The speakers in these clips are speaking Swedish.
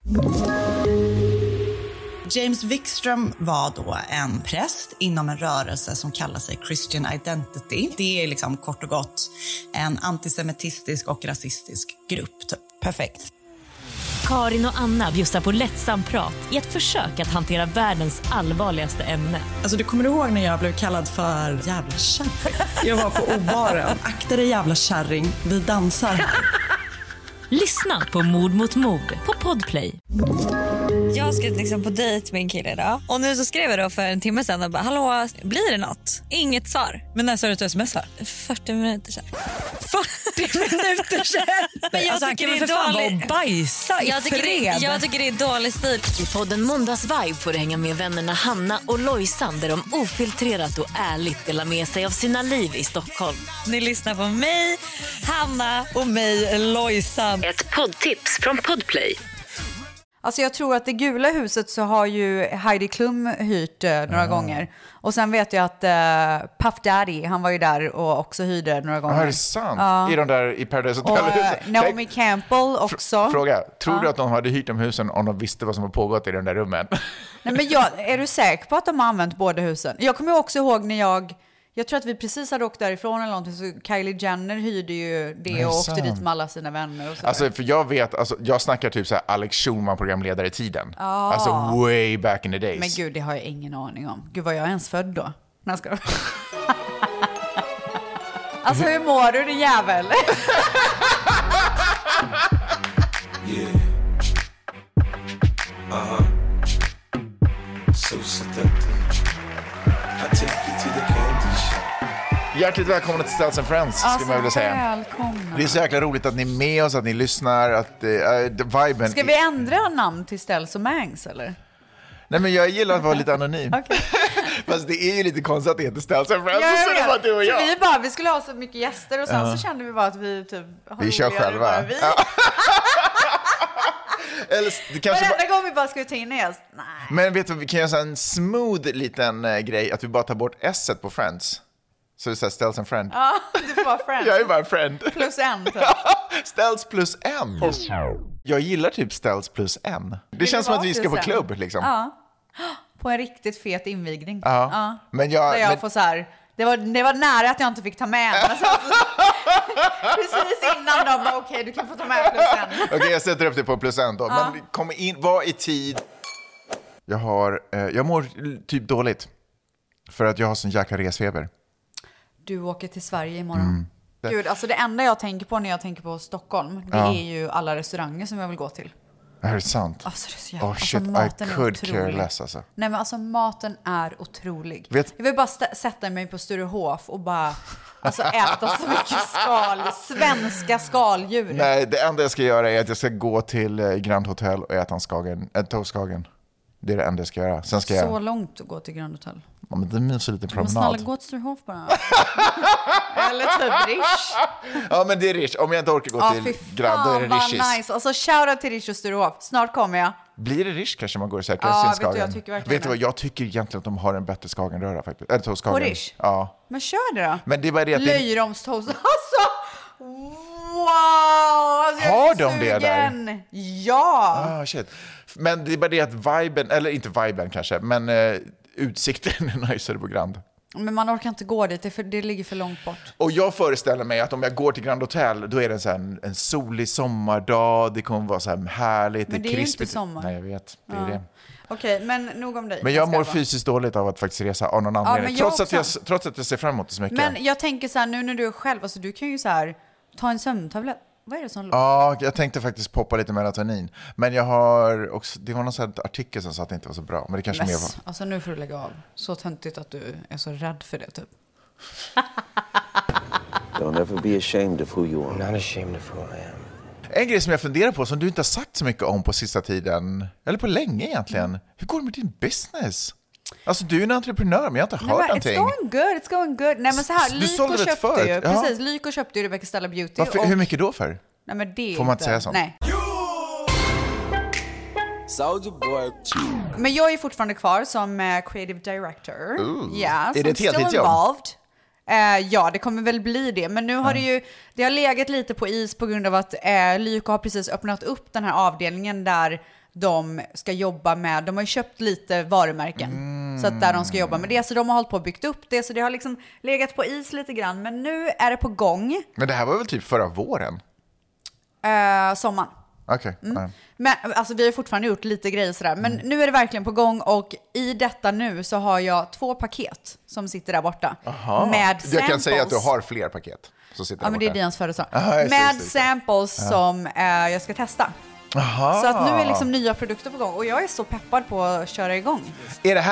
James Wikström var då en präst inom en rörelse som kallar sig Christian Identity. Det är liksom kort och gott en antisemitistisk och rasistisk grupp. Typ. Perfekt. Karin och Anna bjussar på lättsam prat i ett försök att hantera världens allvarligaste ämne. Alltså du kommer ihåg när jag blev kallad för jävla kärring? Jag var på obaren. Akta dig jävla kärring, vi dansar här. Lyssna på Mord mot mord på Podplay. Jag ska liksom på dejt med en kille idag. Och nu så skrev jag då för en timme sedan och bara, hallå, blir det något? Inget svar. Men när sa du att du smsar? 40 minuter sedan. 40 minuter sedan? Men jag alltså, tycker han kan väl för fan vara och bajsa i fred. Jag tycker det är dålig stil. I podden Måndagsvibe får du hänga med vännerna Hanna och Lojsan där de ofiltrerat och ärligt delar med sig av sina liv i Stockholm. Ni lyssnar på mig, Hanna och mig, Lojsan. Ett poddtips från Podplay. Alltså jag tror att det gula huset så har ju Heidi Klum hyrt några gånger. Och sen vet jag att Puff Daddy, han var ju där och också hyrde några gånger. Är det sant? I de där i Paradise Hotel. Och Naomi Campbell också. Fråga, tror du att de hade hyrt de husen om de visste vad som har pågått i de där rummen? Nej, men är du säker på att de har använt båda husen? Jag kommer också ihåg när jag tror att vi precis hade åkt därifrån eller någonting, så Kylie Jenner hyrde ju det och åkte dit med alla sina vänner och så. Alltså för jag vet, jag snackar typ så här Alex Schulman, programledare i tiden. Alltså way back in the days. Men gud, det har jag ingen aning om. Gud, var jag ens född då? När ska Alltså hur mår du, din jävel? So seductive. I take you to the candy shop. Hjärtligt välkomna till Ställs and Friends, ska man vilja säga. Välkomna. Det är så jäkla roligt att ni är med oss, att ni lyssnar, att viben... Ska vi ändra namn till Ställs och Mangs, eller? Nej, men jag gillar att vara lite anonym. Okay. Fast det är ju lite konstigt att det heter Ställs and Friends, så det var du och jag. Vi skulle ha så mycket gäster och sen så kände vi bara att vi typ... Vi kör själva. Eller, det kanske varenda gång vi bara ska ta in en gäst. Nej. Men vet du, vi kan göra en smooth liten grej, att vi bara tar bort S-et på Friends. Så det är så här, Ställs and Friend. Ja, du får vara friend. Jag är bara friend. Plus en typ. Ställs plus en. Jag gillar typ Ställs plus en. Det känns som att vi ska på klubb liksom. Ja. På en riktigt fet invigning. Ja. Men jag får så här... Det var nära att jag inte fick ta med en. Precis innan de bara, okej, du kan få ta med plus en. Okej, jag sätter upp det på plus en då. Men kom in, var i tid. Jag mår typ dåligt. För att jag har sån jäkla resfeber. Du åker till Sverige imorgon. Gud, alltså det enda jag tänker på när jag tänker på Stockholm, det är ju alla restauranger som jag vill gå till. Är det sant? Alltså, det är så jävla, shit, maten I är could otrolig. care less alltså. Nej, men alltså maten är otrolig. Jag vill bara sätta mig på Sturehof och bara äta så mycket svenska skaldjur. Nej, det enda jag ska göra är att jag ska gå till Grand Hotel och äta en toastskagen. Det är det enda jag ska göra. Sen ska så långt att gå till Grand Hotel. Ja, men det minns lite promenad. Men snälla, gå till Sturehof bara. Eller typ Rish. Ja, men det är Rish. Om jag inte orkar gå till Grand, då är det Rishis. Nice. Alltså shoutout till Rish och Sturehof. Snart kommer jag. Blir det Rish kanske man går och säkrar sin skagen? Jag tycker verkligen. Vet du vad, jag tycker egentligen att de har en bättre skagenröra faktiskt. Eller toastskagen. På Rish? Ja. Men kör det då. Men det är bara det att löjromstoast. Alltså, wow! Alltså, har de det där? Ja! Shit. Men det är bara det att viben, eller inte viben kanske, men utsikten är najsare på Grand. Men man orkar inte gå dit, för det ligger för långt bort. Och jag föreställer mig att om jag går till Grand Hotel, då är det så här en solig sommardag, det kommer vara så här härligt. Men det är ju inte sommar. Nej, jag vet, det är det. Okej, men nog om dig. Men jag mår fysiskt dåligt av att faktiskt resa av någon anledning. Trots att jag ser fram emot det så mycket. Men jag tänker så här, nu när du är själv, alltså du kan ju så här ta en sömntablett. Vad är det som låter? Ja, jag tänkte faktiskt poppa lite melatonin. Men jag har också, det var någon sån här artikel som sa att det inte var så bra. Men det kanske mer var. Alltså nu får du lägga av. Så töntigt att du är så rädd för det typ. Don't ever be ashamed of who you are. I'm not ashamed of who I am. En grej som jag funderar på, som du inte har sagt så mycket om på sista tiden, eller på länge egentligen. Hur går det med din business? Alltså du är en entreprenör, men jag har inte hört någonting. It's going good. Nej, men så här, Lyko köpte ju Rebecca Stella Beauty. Varför, hur mycket då för? Nej, men det får man inte säga sånt? Nej. Men jag är fortfarande kvar som creative director. Ja, är det ett heltidsjobb? Ja, det kommer väl bli det. Men nu har det har legat lite på is på grund av att Lyko har precis öppnat upp den här avdelningen där de ska jobba med. De har ju köpt lite varumärken så att där de ska jobba med det. Så de har hållit på och byggt upp det. Så det har liksom legat på is lite grann. Men nu är det på gång. Men det här var väl typ förra våren? Sommaren. Okej. Men alltså, vi har fortfarande gjort lite grejer sådär. Men nu är det verkligen på gång. Och i detta nu så har jag 2 paket som sitter där borta. Med samples. Jag kan säga att du har fler paket. Ja, men det är Dians födelsedag. Med samples som jag ska testa. Så att nu är liksom nya produkter på gång. Och jag är så peppad på att köra igång. Är det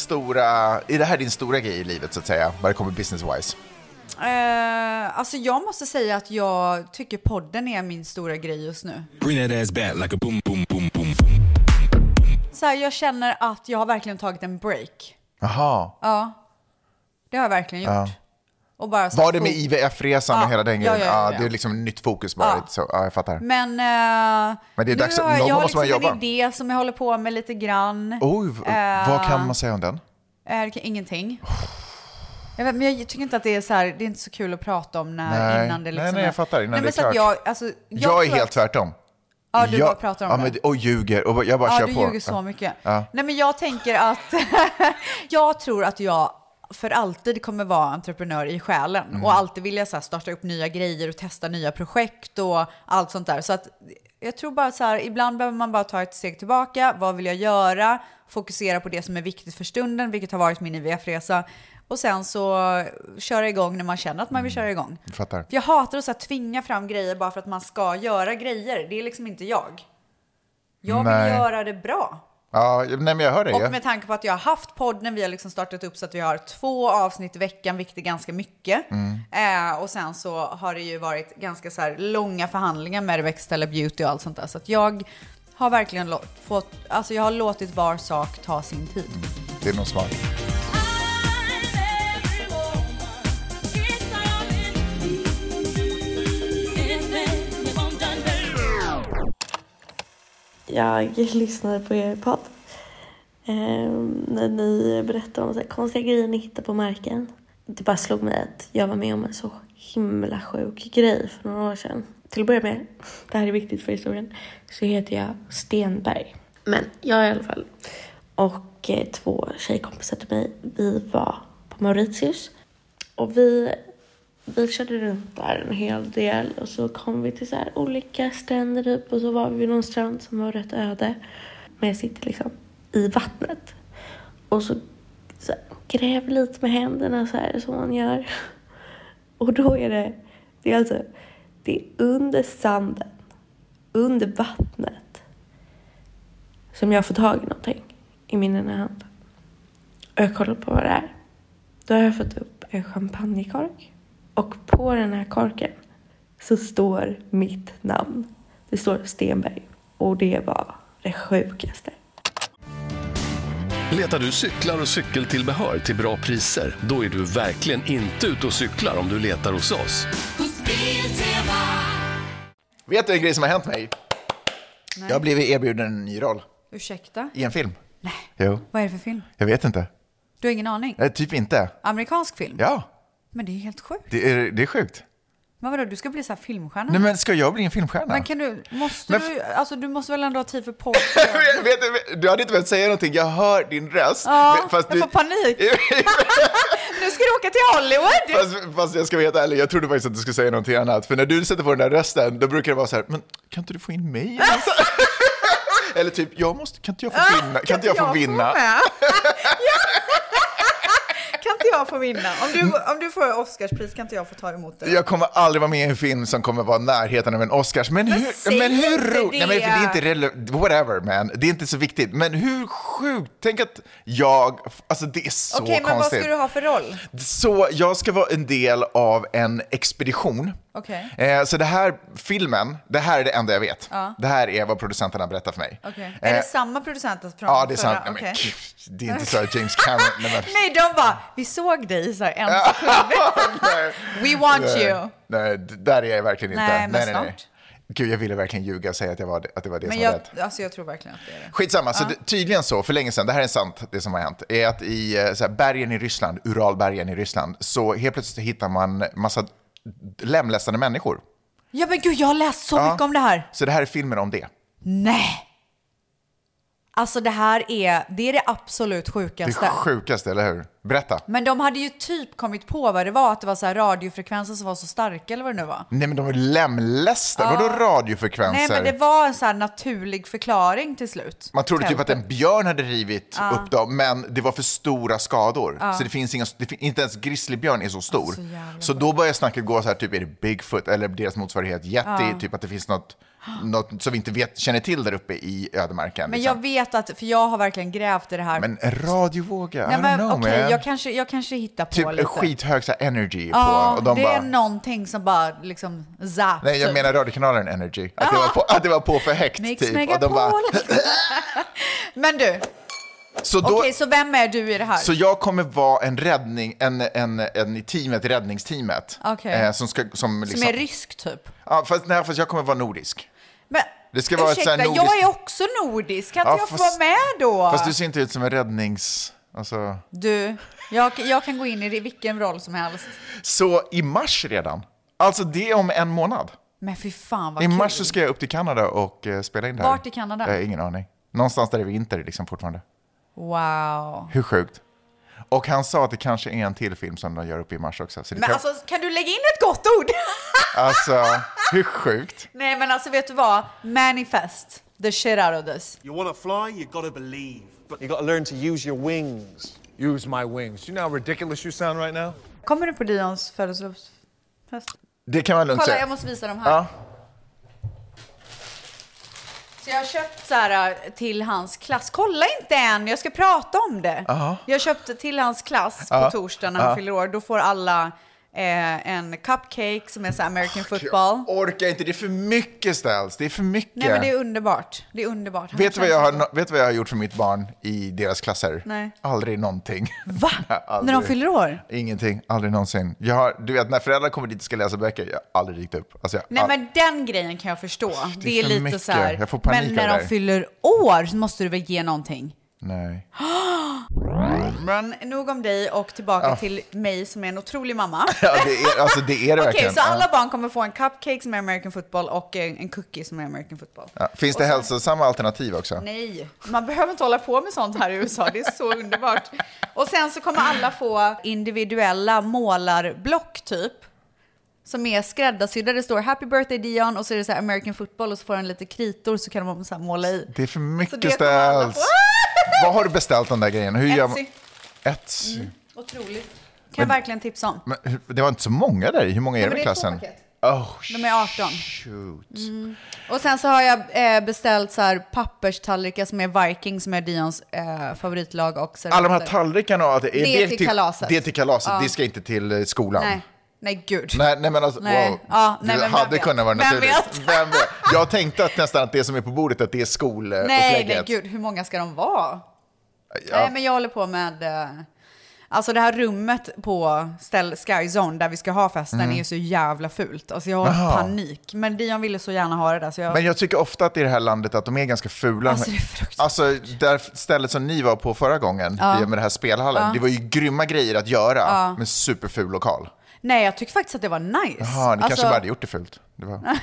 här din stora grej i livet så att säga? Vad det kommer business-wise? Alltså jag måste säga att jag tycker podden är min stora grej just nu. Bring that ass back like a boom, boom, boom, boom. Så här, jag känner att jag har verkligen tagit en break. Jaha. Ja, det har jag verkligen gjort. Och bara så var det med IVF-resan och hela den grejen? Ja. Det är liksom nytt fokus bara. Så, jag fattar. Men det är dags jag har liksom jobba. en idé som jag håller på med lite grann. Vad kan man säga om den? Ingenting. Jag vet, men jag tycker inte att det är så här, det är inte så kul att prata om innan det liksom nej, jag fattar. Innan det är klart. Jag är helt tvärtom. Ja, du bara pratar om det. Och ljuger. Och jag bara kör på. Ja, du ljuger så mycket. Nej, men jag tänker att jag tror att jag för alltid kommer vara entreprenör i själen och alltid vilja så här, starta upp nya grejer och testa nya projekt och allt sånt där. Så att jag tror bara så här, ibland behöver man bara ta ett steg tillbaka. Vad vill jag göra? Fokusera på det som är viktigt för stunden, vilket har varit min IVF-resa. Och sen så köra igång när man känner att man vill köra igång. Fattar. Jag hatar att så här, tvinga fram grejer bara för att man ska göra grejer. Det är liksom inte jag. Jag vill göra det bra. Ja, nej, men jag hör det. Och med tanke på att jag har haft podden, vi har liksom startat upp så att vi har 2 avsnitt i veckan, vilket är ganska mycket. Och sen så har det ju varit ganska så här långa förhandlingar med Växtella Beauty och allt sånt där. Så att jag har verkligen jag har låtit var sak ta sin tid. Det är nog smart. Jag lyssnade på er podd när ni berättade om så här konstiga grejer ni hittar på marken. Det bara slog mig att jag var med om en så himla sjuk grej för några år sedan. Till att börja med, det här är viktigt för historien, så heter jag Stenberg. Men jag i alla fall och 2 tjejkompisar till mig, vi var på Mauritius och vi körde runt där en hel del och så kom vi till så här olika stränder typ, och så var vi vid någon strand som var rätt öde. Men jag sitter liksom i vattnet och så gräver lite med händerna så här som man gör. Och då är det är under sanden, under vattnet som jag får tag i någonting i min ena hand. Och jag kollar på vad det är. Då har jag fått upp en champagnekork. Och på den här korken så står mitt namn. Det står Stenberg. Och det var det sjukaste. Letar du cyklar och cykeltillbehör till bra priser? Då är du verkligen inte ute och cyklar om du letar hos oss. Vet du en grej som har hänt mig? Nej. Jag har blivit erbjuden en ny roll. Ursäkta? I en film. Nej. Jo. Vad är det för film? Jag vet inte. Du har ingen aning? Nej, typ inte. Amerikansk film? Ja. Men det är helt sjukt. Det är sjukt. Men vadå, du ska bli så här filmstjärna? Nej, men ska jag bli en filmstjärna? Men du måste väl ändå ha tid för podd? Du hade inte velat säga någonting. Jag hör din röst. Ja, jag får panik. Nu ska du åka till Hollywood. Fast jag ska vara helt ärlig, jag trodde faktiskt att du skulle säga någonting annat. För när du sätter på den där rösten, då brukar det vara så här, men kan inte du få in mig? Eller typ, kan inte jag få vinna? Kan inte jag få vinna? Kan inte jag få vinna? Om du får Oscarspris kan inte jag få ta emot det? Jag kommer aldrig vara med i en film som kommer vara närheten av en Oscars. Men hur roligt? Nej, men det är inte relevant. Whatever, man. Det är inte så viktigt. Men hur sjukt? Tänk att alltså det är så konstigt. Okej, men vad ska du ha för roll? Så jag ska vara en del av en expedition. Okay. Så det här filmen, det här är det enda jag vet. Det här är vad producenterna berättar för mig. Okay. Är det samma producenter från Ja, det är sant. Okay. Men, det är inte så att James Cameron... Nej, de bara, vi såg dig så här en sekund. We want you. Nej, där är jag verkligen inte. Nej. Gud, jag ville verkligen ljuga och säga att det var det men som var rätt. Alltså jag tror verkligen att det är det. Skitsamma, så tydligen så, för länge sedan, det här är sant, det som har hänt, är att i så här, bergen i Ryssland, Uralbergen i Ryssland, så helt plötsligt hittar man massa lemlästade människor. Ja, men gud, jag har läst så mycket om det här. Så det här är filmen om det. Nej. Alltså det är det absolut sjukaste. Det sjukaste, eller hur? Berätta. Men de hade ju typ kommit på vad det var, att det var så här radiofrekvenser som var så starka eller vad det nu var. Nej, men de var lemlästa. Vadå radiofrekvenser? Nej, men det var en så här naturlig förklaring till slut. Man trodde typ att en björn hade rivit upp dem, men det var för stora skador. Så det finns inte ens grizzlybjörn är så stor. Så då börjar snacket gå så här, typ är det Bigfoot eller deras motsvarighet Yeti, typ att det finns något som vi inte känner till där uppe i ödemarken. Men liksom. jag vet att, för jag har verkligen grävt i det här. Men en radiovåga, Nej, men okej, man. jag kanske hittar på typ lite. Skithög så här energy på. Och det är någonting som bara liksom zapp. Nej, jag menar radiokanalen Energy. Att det var på för högt typ. Och de bara... Men du, okej, så vem är du i det här? Så jag kommer vara en räddning, en i teamet, räddningsteamet. Okay. Som är rysk typ? Ja, fast jag kommer vara nordisk. Men det ska vara ursäkta, nordisk... jag är också nordisk. Kan inte jag få vara med då? Fast du ser inte ut som en räddnings... Alltså... Du, jag kan gå in i vilken roll som helst. Så i mars redan? Alltså det är om en månad. Men fy fan vad I kul. mars så ska jag upp till Kanada och spela in det här. Vart i Kanada? Ingen aning. Någonstans där det är vinter liksom fortfarande. Wow. Hur sjukt. Och han sa att det kanske är en till film som de gör upp i mars också. Så det men alltså, kan du lägga in ett gott ord? Alltså, hur sjukt? Nej, men alltså vet du vad? Manifest the shit out of this. You wanna fly, you gotta believe. But you gotta learn to use your wings. Use my wings. You know how ridiculous you sound right now? Kommer du på Dions födelsedagsfest? Det kan man lugnt säga. Kolla, jag måste visa dem här. Ja. Så jag har köpt så här till hans klass. Kolla inte än, jag ska prata om det. Jag har köpt till hans klass på torsdag när han fyller år. Då får alla en cupcake som är så American football. Jag orkar inte, det är för mycket ställs. Det är för mycket. Nej, men det är underbart. Det är underbart. Vet du vad jag har gjort för mitt barn i deras klasser? Nej. Aldrig någonting. Va? Aldrig. När de fyller år? Ingenting, aldrig någonsin. Du vet, när föräldrar kommer dit och ska läsa böcker, jag har aldrig dykt upp. Alltså, nej, men den grejen kan jag förstå. Det är lite mycket. så här. Jag får panik men när de fyller år så måste du väl ge någonting? Nej. Men nog om dig och tillbaka till mig som är en otrolig mamma. Ja, det är det verkligen. Okej, så alla barn kommer få en cupcake som är American football och en cookie som är American football. Ja. Finns det hälsosamma alternativ också? Nej, man behöver inte hålla på med sånt här i USA. Det är så underbart. Och sen så kommer alla få individuella målarblock typ. Som är skräddarsydda. Det står Happy birthday Dion och så är det så här American football och så får den lite kritor så kan de så här måla i. Det är för mycket ställs. Vad har du beställt den där grejen? Hur gör man? Etsy. Otroligt. Kan jag verkligen tipsa om. Men det var inte så många där. Hur många är det i klassen? De är 18. Shoot. Och sen så har jag beställt så här papperstallrikar som är Viking, som är Dions favoritlag. Och alla de här tallrikarna, det är till kalaset. Det är till kalaset, det ska inte till skolan. Nej, gud. Nej, men alltså, wow. Det hade kunnat vara naturligt. Vem vet? Jag tänkte att nästan att det som är på bordet, att det är skolupplägget. Nej, gud, hur många ska de vara? Ja. Nej, men jag håller på med... Alltså det här rummet på Sky Zone där vi ska ha festen är så jävla fult. Alltså jag har panik. Men Dion ville så gärna ha det där. Så jag... Men jag tycker ofta att i det här landet att de är ganska fula. Alltså det är fruktansvärt. Alltså där stället som ni var på förra gången, med det här spelhallen. Det var ju grymma grejer att göra med superful lokal. Nej, jag tycker faktiskt att det var nice. Jaha, ni kanske bara hade gjort det fult. Det var...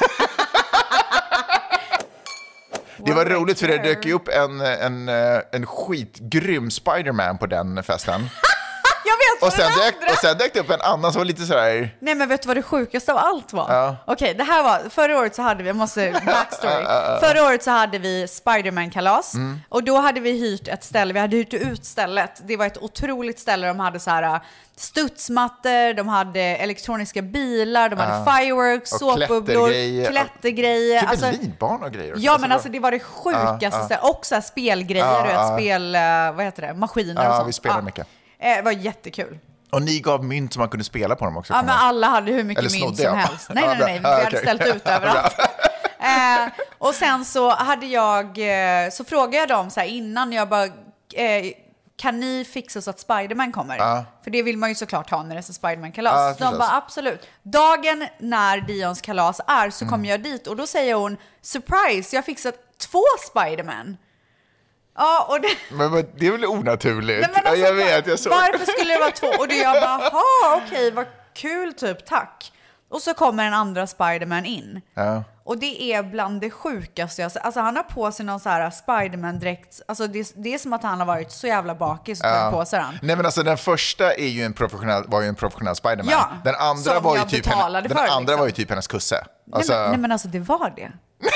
Det var roligt för det dök ju upp en skitgrym Spider-Man på den festen. Jag vet och sen dök det upp en annan som var lite sådär... Nej, men vet du vad det sjukaste av allt var? Okej, det här var... Förra året så hade vi... Jag måste... Backstory. Förra året så hade vi Spider-Man-kalas. Och då hade vi hyrt ett ställe. Vi hade hyrt ut stället. Det var ett otroligt ställe. De hade så här studsmattor, de hade elektroniska bilar, de hade fireworks, såpbubblor, klättergrejer. Typ alltså, linbarn och grejer. Ja, men alltså det var det sjukaste. Och så här spelgrejer, spel... Vad heter det? Maskiner och sånt. Vi spelade mycket. Det var jättekul. Och ni gav mynt som man kunde spela på dem också. Ja, men alla hade hur mycket mynt som helst. Nej. Vi hade ställt ut överallt. Och sen så hade så frågade jag dem så här innan, jag bara, kan ni fixa så att Spider-Man kommer? För det vill man ju såklart ha när det är så Spider-Man-kalas. De bara, absolut. Dagen när Dions kalas är så kommer jag dit och då säger hon, surprise, jag har fixat 2 Spider-Man. Ja, och men det är väl onaturligt? Nej, alltså, jag vet. Varför skulle det vara 2? Och då jag bara, okej, vad kul typ, tack. Och så kommer en andra Spider-Man in. Och det är bland det sjukaste. Alltså han har på sig någon så här Spiderman-dräkt. Alltså det är som att han har varit så jävla bakis och tagit på sig den. Nej, men alltså den första var ju en professionell Spiderman. Ja, den andra var ju typ var ju typ hennes kusse. Alltså... Nej men alltså det var det.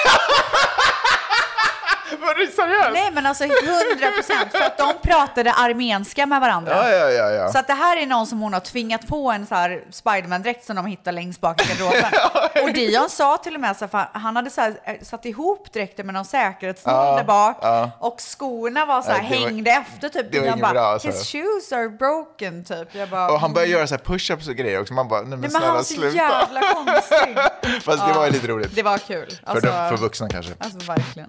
Var det seriöst? Nej men alltså 100%, för att de pratade armenska med varandra. Ja. Så att det här är någon som hon har tvingat på en så här Spiderman-dräkt som de hittar längst bak i garderoben. Och Dion sa till och med så här, han hade så här, satt ihop dräkten med någon säkerhetsnål där bak. Och skorna var så här, hängde efter typ. Det var inget bra, alltså. His shoes are broken typ. Jag bara, och han började göra så här push-ups och grejer också. Man bara, nej men han var så jävla konstig. Fast det var ju lite roligt. Det var kul. Alltså, för vuxna kanske. Alltså verkligen.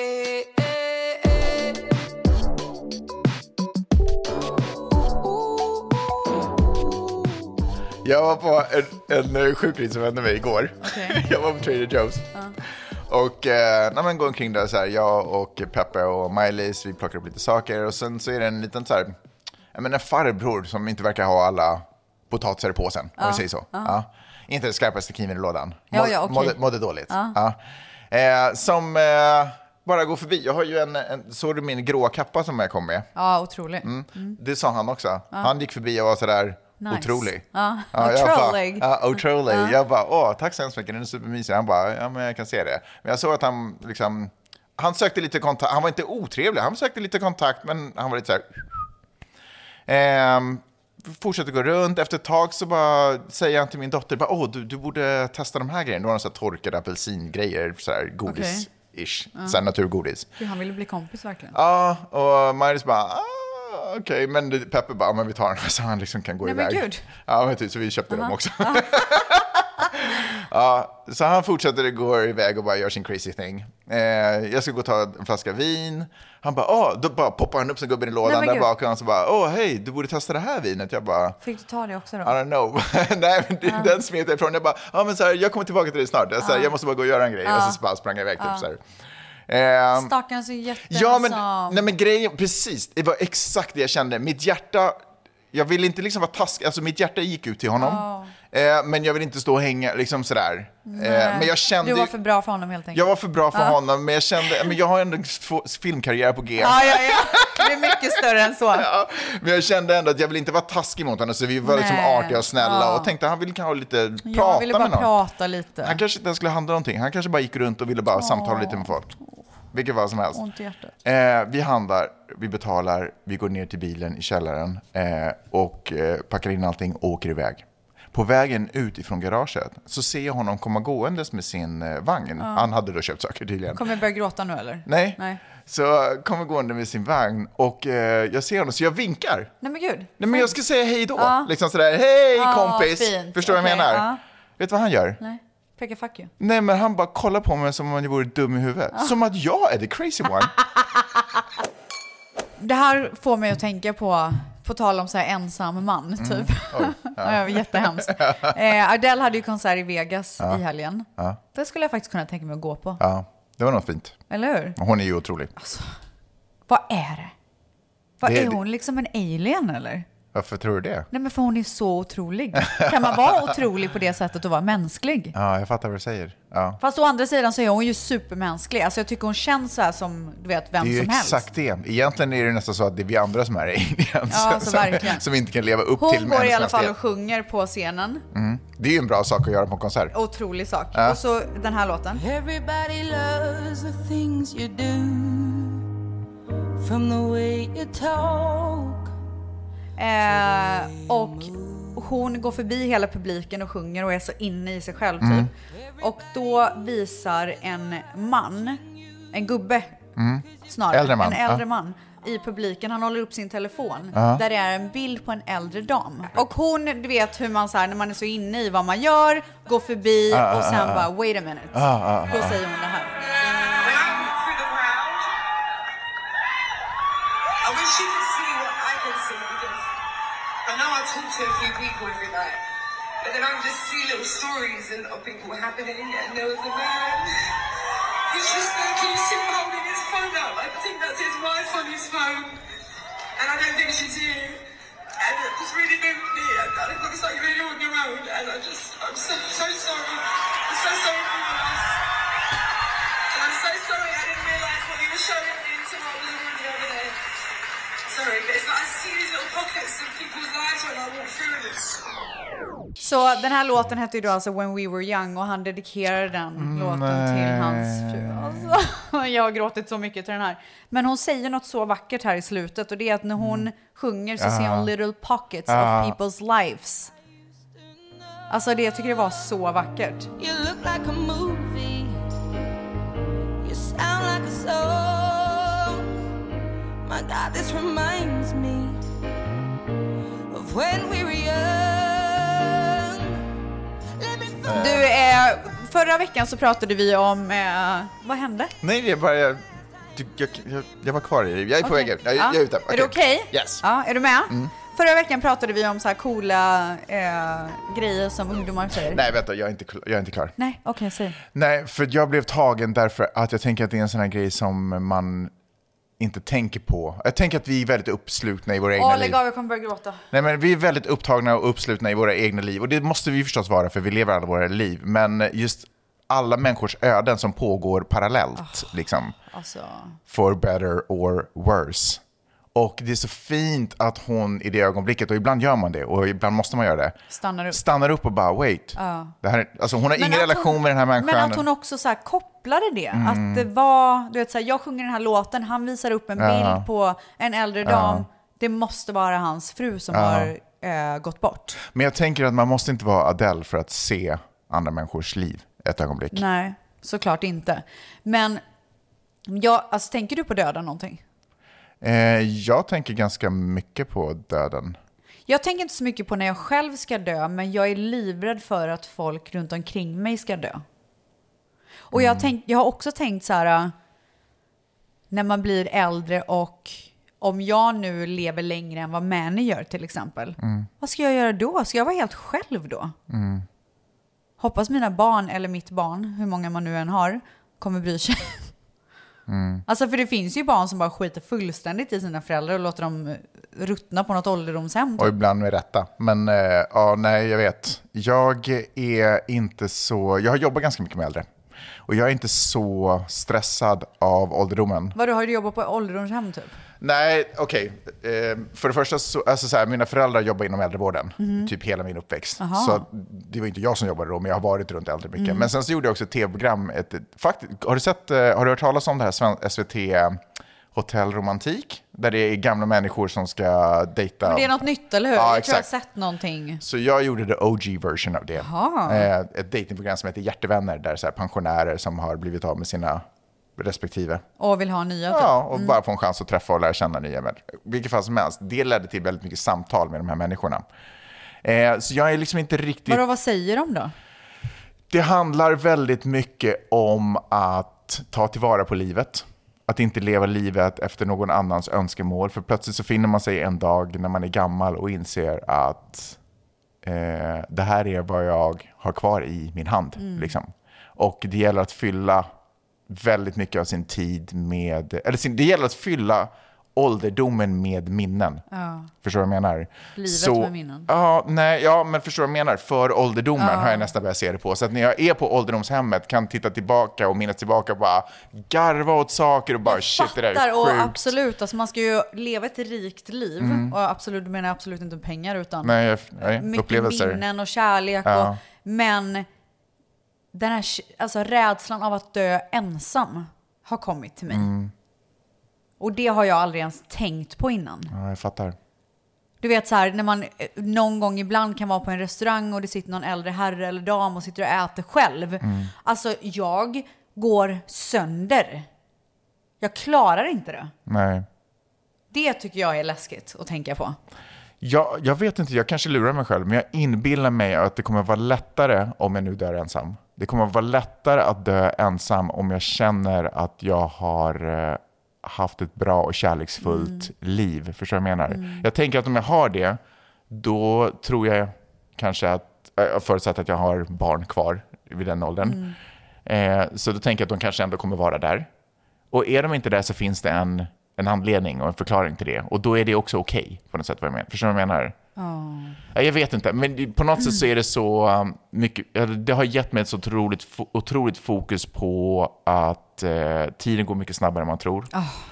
Jag var på en sjukris som hände mig igår. Okay. Jag var på Trader Joe's. Och när man går omkring där så här, jag och Peppe och Miley's, vi plockar upp lite saker. Och sen så är det en liten så här, en farbror som inte verkar ha alla potatisar i påsen, om vi säger så. Inte det skarpaste kniven i lådan. Mådde dåligt. Som bara går förbi. Jag har ju såg du min gråa kappa som jag kom med? Ja, otrolig. Det sa han också. Han gick förbi och var så där nice. Otrolig. Otrolig. Jag bara, tack så hemskt mycket, den är supermysig. Han bara, ja men jag kan se det. Men jag såg att han liksom, han sökte lite kontakt. Han var inte otrevlig, han sökte lite kontakt, men han var lite så här. Fortsätter gå runt. Efter ett tag så bara säger han till min dotter, du borde testa de här grejerna. Det var så här torkade apelsingrejer, så här godis-ish, så här naturgodis. Han ville bli kompis verkligen. Ja, och Maris bara, okej, men Peppe bara, men vi tar den så han liksom kan gå iväg. Men gud. Ja, men typ, så vi köpte dem också. Ja, så han fortsätter gå iväg och bara gör sin crazy thing. Jag ska gå och ta en flaska vin. Han bara, då bara poppar han upp som gubben i lådan där bak. Och han så bara, hej, du borde testa det här vinet. Jag bara, fick du ta det också då? I don't know. Nej, men den smet jag ifrån. Jag bara, men så här, jag kommer tillbaka till dig snart. Jag måste bara gå och göra en grej. Och så bara sprang jag iväg typ så här. Stackarn så jätteensam. Ja, men grejen, precis. Det var exakt det jag kände. Mitt hjärta, jag ville inte liksom vara taskig. Alltså mitt hjärta gick ut till honom. Men jag vill inte stå och hänga liksom sådär. Men jag kände, du var för bra för honom helt enkelt. Jag var för bra för honom. Men jag kände, men jag har ändå filmkarriär på G. Ja. Det är mycket större än så. Men jag kände ändå att jag vill inte vara taskig mot honom. Så vi var liksom artiga och snälla. Och tänkte han ville kanske lite prata med någon. Prata lite. Han kanske inte skulle handla någonting. Han kanske bara gick runt och ville bara samtala lite med folk. Vilket var som helst. Ont i hjärtat. Vi handlar, vi betalar, vi går ner till bilen i källaren och packar in allting och åker iväg. På vägen ut ifrån garaget så ser jag honom komma gåendes med sin vagn. Han hade då köpt saker tydligen. Kommer jag börja gråta nu eller? Nej. Så kommer gående med sin vagn och jag ser honom så jag vinkar. Nej men gud. Nej men jag ska säga hej då. Liksom sådär, hej kompis. Fint. Förstår vad jag menar? Vet du vad han gör? Nej. Pekar fuck you. Nej, men han bara kollar på mig som om jag vore dum i huvudet. Som att jag är the crazy one. Det här får mig att tänka på tal om så här ensam man, typ. Jättehemskt. Adele hade ju konsert i Vegas i helgen. Det skulle jag faktiskt kunna tänka mig att gå på. Ja, det var något fint. Eller hur? Hon är ju otrolig. Alltså, vad är det? Är hon liksom en alien, eller? Varför tror du det? Nej, men för hon är så otrolig. Kan man vara otrolig på det sättet och vara mänsklig? Ja, jag fattar vad du säger. Ja. Fast å andra sidan så är hon ju supermänsklig. Alltså jag tycker hon känns så här som, du vet, vem som helst. Det är ju exakt det. Egentligen är det nästan så att det är vi andra som är aliens. Som inte kan leva upp hon till hon går i alla fall och sjunger på scenen. Det är ju en bra sak att göra på konsert. Otrolig sak. Och så den här låten. Everybody loves the things you do. From the way you talk. Och hon går förbi hela publiken och sjunger och är så inne i sig själv typ. Och då visar en man, en gubbe snarare, en äldre man i publiken, han håller upp sin telefon där det är en bild på en äldre dam. Och hon, du vet hur man så här, när man är så inne i vad man gör, går förbi och sen bara wait a minute. Då säger hon det här. I know I talk to a few people every night, but then I just see little stories of people happening, and there was a man, he's just like, can you see him holding his phone up? I think that's his wife on his phone, and I don't think she's here, and it just really moved me, and it looks like you're on your own, and I'm so sorry, I'm so sorry for you. Sorry, but it's like I see these little pockets of people's lives when I walk through this. Så den här låten hette ju då alltså When We Were Young och han dedikerade den låten till hans fru. Alltså, jag har gråtit så mycket till den här. Men hon säger något så vackert här i slutet och det är att när hon sjunger så ser hon little pockets of people's lives. Alltså det, jag tycker det var så vackert. You look like a movie. You sound like a song. My God, this reminds me of when we were young. Du, förra veckan så pratade vi om... vad hände? Nej, det är bara... Jag var kvar i det. Jag är på väg ut. Jag är ute. Är du okej? Yes. Ja, är du med? Förra veckan pratade vi om så här coola grejer som ungdomar säger. Nej, vänta, jag är inte klar. Nej, okej, säg. Nej, för jag blev tagen därför att jag tänker att det är en sån här grej som man inte tänker på. Jag tänker att vi är väldigt uppslutna i våra egna liv. Lägg av, jag kommer börja gråta. Nej, men vi är väldigt upptagna och uppslutna i våra egna liv. Och det måste vi förstås vara, för vi lever alla våra liv. Men just alla människors öden som pågår parallellt, liksom. Alltså. For better or worse. Och det är så fint att hon i det ögonblicket, och ibland gör man det, och ibland måste man göra det. Stannar upp och bara, wait. Det här, alltså hon har ingen relation med den här människan. Men att hon också så här kopplade det. Att det var, du vet så här, jag sjunger den här låten, han visar upp en bild på en äldre dam. Det måste vara hans fru som har gått bort. Men jag tänker att man måste inte vara Adele för att se andra människors liv ett ögonblick. Nej, såklart inte. Men alltså, tänker du på döden någonting? Jag tänker ganska mycket på döden. Jag tänker inte så mycket på när jag själv ska dö, men jag är livrädd för att folk runt omkring mig ska dö. Och jag har också tänkt så här, när man blir äldre och om jag nu lever längre än vad Manny gör till exempel, vad ska jag göra då? Ska jag vara helt själv då? Hoppas mina barn eller mitt barn, hur många man nu än har, kommer bry sig. Alltså för det finns ju barn som bara skiter fullständigt i sina föräldrar och låter dem ruttna på något ålderdomshem. Och ibland med rätta. Men nej, jag vet. Jag är inte så... Jag har jobbat ganska mycket med äldre. Och jag är inte så stressad av ålderdomen. Vad har du jobbat på ålderdomshem typ? Nej, okej. För det första, så här, mina föräldrar jobbar inom äldrevården. Typ hela min uppväxt. Så det var inte jag som jobbade då, men jag har varit runt äldre mycket. Men sen så gjorde jag också ett tv-program. Har du hört talas om det här SVT Hotell Romantik? Där det är gamla människor som ska dejta. Men det är något nytt, eller hur? Ja, jag tror jag har sett någonting. Så jag gjorde the OG-version av det. Ett datingprogram som heter Hjärtevänner. Där så här pensionärer som har blivit av med sina respektive. Och vill ha nya typ. Ja, och bara få en chans att träffa och lära känna nya människor. Vilket fall som helst. Det ledde till väldigt mycket samtal med de här människorna. Så jag är liksom inte riktigt... Vad säger de då? Det handlar väldigt mycket om att ta tillvara på livet. Att inte leva livet efter någon annans önskemål. För plötsligt så finner man sig en dag när man är gammal och inser att det här är vad jag har kvar i min hand. Liksom. Och det gäller att fylla väldigt mycket av sin tid med... det gäller att fylla ålderdomen med minnen. Förstår du vad jag menar? Livet med minnen. Men förstår du vad jag menar? För ålderdomen har jag nästan börjat se det på. Så att när jag är på ålderdomshemmet kan titta tillbaka och minnas tillbaka och bara garva åt saker och bara shit, det där är sjukt. Och absolut, alltså man ska ju leva ett rikt liv. Och absolut, du menar absolut inte pengar utan mycket upplevelser. Minnen och kärlek. Men den här alltså, rädslan av att dö ensam har kommit till mig. Och det har jag aldrig ens tänkt på innan. Ja, jag fattar. Du vet så här, när man någon gång ibland kan vara på en restaurang och det sitter någon äldre herre eller dam och sitter och äter själv. Alltså jag går sönder. Jag klarar inte det. Nej. Det tycker jag är läskigt att tänka på. Jag vet inte, jag kanske lurar mig själv. Men jag inbillar mig att det kommer vara lättare om jag nu dör ensam. Det kommer vara lättare att dö ensam om jag känner att jag har haft ett bra och kärleksfullt liv. Förstår jag menar? Jag tänker att om jag har det, då tror jag kanske att jag förutsatt att jag har barn kvar vid den åldern. Så då tänker jag att de kanske ändå kommer vara där. Och är de inte där så finns det en anledning och en förklaring till det. Och då är det också okej på något sätt. Vad jag menar. Förstår du vad jag menar? Jag vet inte, men på något sätt så är det så mycket, det har gett mig ett så otroligt fokus på att tiden går mycket snabbare än man tror.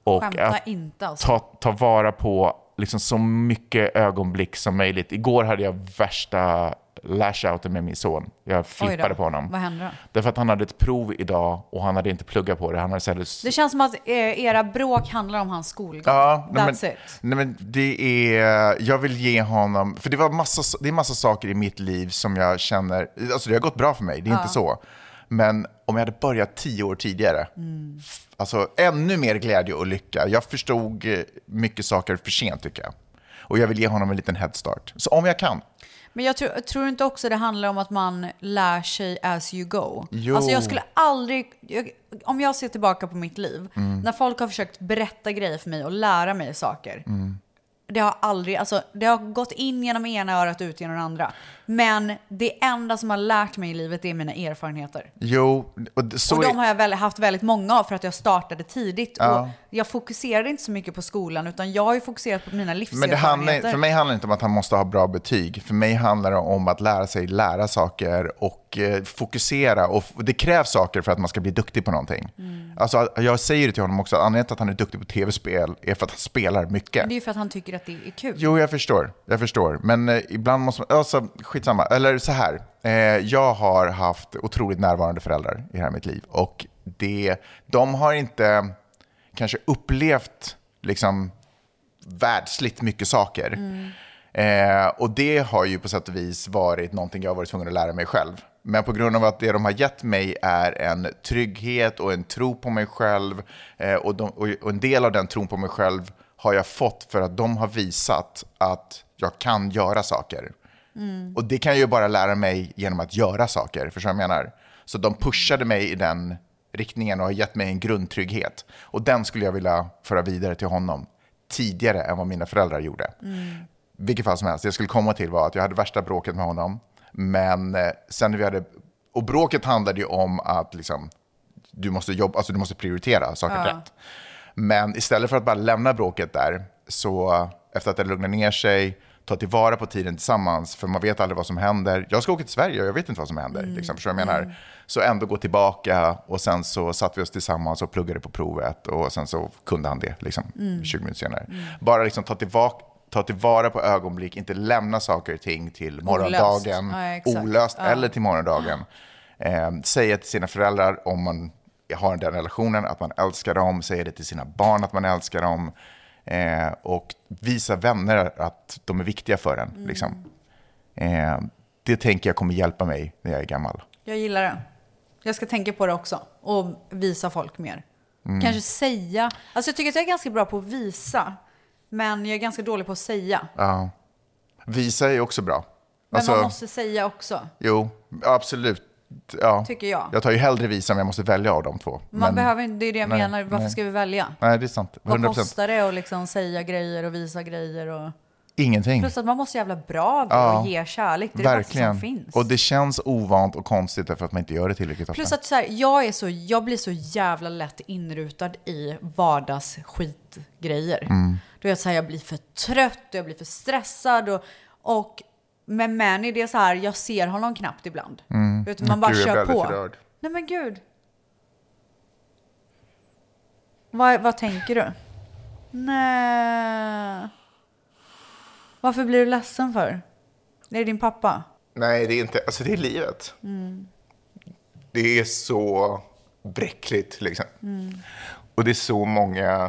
Och Skämta att inte alltså. ta vara på liksom så mycket ögonblick som möjligt. Igår hade jag värsta lash-outen med min son. Jag flippade på honom. Vad hände då? Därför att han hade ett prov idag och han hade inte pluggat på det. Han hade Det känns som att era bråk handlar om hans skolgång. Ja, That's it. Nej, men det är... Jag vill ge honom... För det är massa saker i mitt liv som jag känner... Alltså det har gått bra för mig, det är inte så. Men om jag hade börjat 10 år tidigare... Alltså ännu mer glädje och lycka. Jag förstod mycket saker för sent tycker jag. Och jag vill ge honom en liten headstart. Så om jag kan. Men jag tror inte också det handlar om att man lär sig as you go. Jo. Alltså jag skulle aldrig... om jag ser tillbaka på mitt liv, när folk har försökt berätta grejer för mig och lära mig saker, det har aldrig... Alltså, det har gått in genom ena örat ut genom det andra. Men det enda som har lärt mig i livet är mina erfarenheter. Jo. Och de har jag haft väldigt många av för att jag startade tidigt. Ja. Och jag fokuserade inte så mycket på skolan, utan jag har ju fokuserat på mina livserfarenheter. Men för mig handlar det inte om att han måste ha bra betyg. För mig handlar det om att lära saker och fokusera. Och det krävs saker för att man ska bli duktig på någonting. Alltså, jag säger det till honom också. Anledningen till att han är duktig på tv-spel är för att han spelar mycket. Det är ju för att han tycker att det är kul. Jo, jag förstår. Men ibland måste man... Alltså, skitsamma. Eller så här. Jag har haft otroligt närvarande föräldrar i hela mitt liv. Och de har inte kanske upplevt liksom världsligt mycket saker. Och det har ju på sätt och vis varit någonting jag har varit tvungen att lära mig själv. Men på grund av att det de har gett mig är en trygghet och en tro på mig själv. Och en del av den tron på mig själv har jag fått för att de har visat att jag kan göra saker. Och det kan jag ju bara lära mig genom att göra saker, förstår jag menar. Så de pushade mig i den riktningen och har gett mig en grundtrygghet. Och den skulle jag vilja föra vidare till honom tidigare än vad mina föräldrar gjorde. Vilket fall som helst. Det jag skulle komma till var att jag hade värsta bråket med honom. Men sen när vi hade... Och bråket handlade ju om att liksom, du måste jobba, alltså du måste prioritera saker rätt. Men istället för att bara lämna bråket där, så efter att det lugnar ner sig, ta tillvara på tiden tillsammans, för man vet aldrig vad som händer. Jag ska åka till Sverige och jag vet inte vad som händer. Liksom, för jag menar. Så ändå gå tillbaka och sen så satt vi oss tillsammans och pluggade på provet och sen så kunde han det liksom, 20 minuter senare. Bara liksom ta tillvara på ögonblick, inte lämna saker och ting till morgondagen. Olöst eller till morgondagen. Säga till sina föräldrar om man har den relationen, att man älskar dem. Säga det till sina barn att man älskar dem. Och visa vänner att de är viktiga för en. Liksom. Det tänker jag kommer hjälpa mig när jag är gammal. Jag gillar det. Jag ska tänka på det också. Och visa folk mer. Kanske säga. Alltså jag tycker att jag är ganska bra på att visa. Men jag är ganska dålig på att säga. Ja. Visa är också bra. Men alltså, man måste säga också. Jo, absolut. Ja. Tycker jag. Jag tar ju hellre visa om jag måste välja av de två. Man behöver inte, det är det jag menar. Varför ska vi välja? Nej, det är sant. 100%. Vad kostar det att liksom säga grejer och visa grejer? Och... Ingenting. Plus att man måste jävla bra av det och ge kärlek. Det är det som finns. Och det känns ovant och konstigt därför att man inte gör det tillräckligt ofta. Plus att så här, jag blir så jävla lätt inrutad i vardagsskitgrejer. Du vet så här, jag blir för trött och jag blir för stressad och med Manny, det är så här, jag ser honom knappt ibland. Vet du, man bara kör på. Rörd. Nej men gud. Vad tänker du? Nej. Varför blir du ledsen för? Är det din pappa? Nej, det är inte. Alltså det är livet. Det är så bräckligt liksom. Och det är så många...